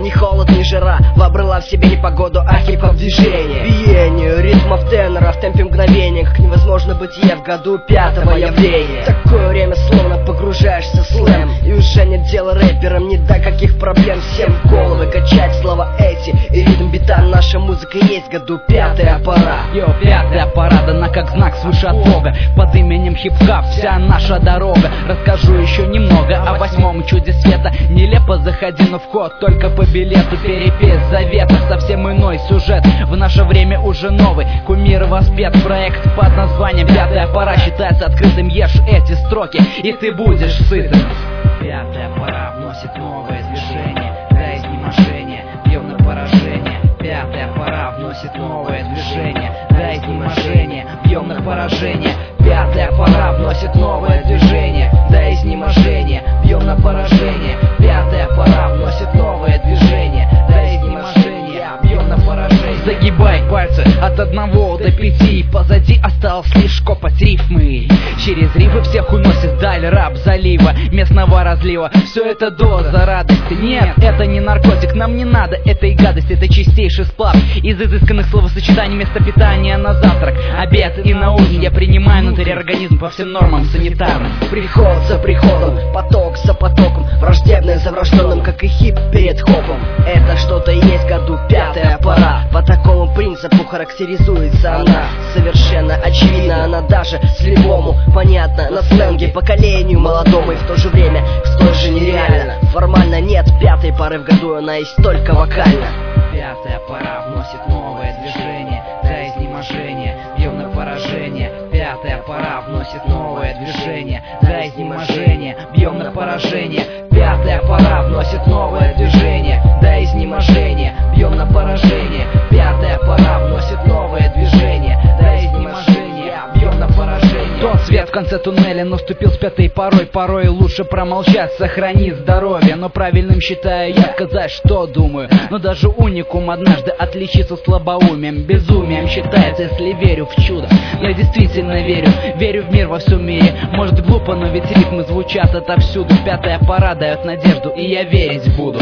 Ни холод, ни жара, вобрала в себе непогоду, а хип-хоп движение. Биение ритмов тенора в темпе мгновения, как невозможно бытие в году пятого явления. Такое время словно погружаешься в слэм, и уже нет дела рэперам, не до каких проблем. Всем в головы качать слова эти, и ритм бита, наша музыка есть, году пятая пора. Йо, пятая пора дана как знак свыше от Бога. Под именем хип-хоп вся наша дорога. Расскажу еще немного о восьмом чуде света. Нелепо заходи, но вход только по билету. Перепись завета, совсем иной сюжет. В наше время уже новый кумир воспет. Проект под названием «Пятая пора» считается открытым. Ешь эти строки, и ты будешь сытым. Пятая пора вносит новое движение до изнеможения, бьем на поражение. Пятая пора вносит новое движение до изнеможения, бьем на поражение. Пятая пора вносит новое движение до изнеможения, бьем на поражение. Пятая пора вносит новое движение до изнеможения, бьем на поражение. Загибай пальцы от 1 до 5, позади осталось лишь копоть рифмы. Через рифы всех уносит даль раб залива, местного разлива. Все это доза радости. Нет, это не наркотик, нам не надо этой гадости. Это чистейший сплав из изысканных словосочетаний. Вместо питания на завтрак, обед и на ужин я принимаю внутрь организм по всем нормам санитарным. Приход за приходом, поток за потоком, враждебное за врожденным, как и хип перед хопом. Это что-то есть, году пятая пора. По такому принципу характеризуется она. Совершенно очевидно, она даже слепому понятно на сленге поколению молодому, и в то же время столь же нереально. Формально нет пятой поры в году, она есть только вокально. Пятая пора вносит новое движение до изнеможения, бьем на поражение. Пятая пора вносит новое движение до изнеможения, бьем на поражение. Пятая пора вносит новое движение до изнеможения, бьем на поражение. Пятая пора вносит новое движение до изнеможения, бьем на поражение. Тот свет в конце туннеля наступил с пятой порой. Порой лучше промолчать, сохрани здоровье. Но правильным считаю я сказать, что думаю. Но даже уникум однажды отличится слабоумием. Безумием считается, если верю в чудо. Я действительно верю, верю в мир во всем мире. Может глупо, но ведь ритмы звучат отовсюду. Пятая пора дает надежду, и я верить буду.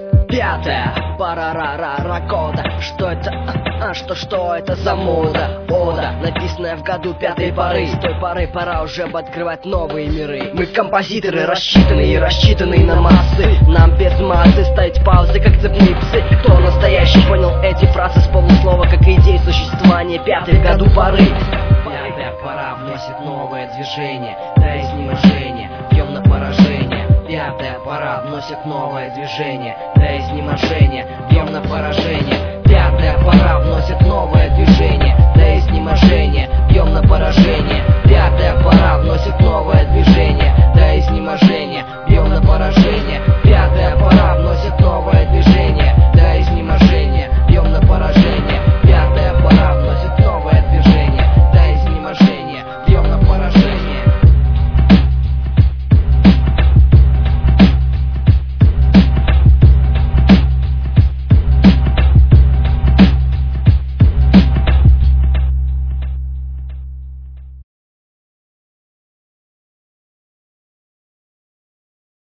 Пятая пора кода. Что это? Что это за мода? Ода, написанная в году пятой поры. С той поры пора уже открывать новые миры. Мы композиторы, рассчитанные на массы. Нам без массы ставить паузы, как цепные псы. Кто настоящий понял эти фразы с полуслова, как идеи существования пятой в году поры. Пятая пора вносит новое движение до изнеможения, бьем на поражение. Пятая пора вносит новое движение до изнеможения,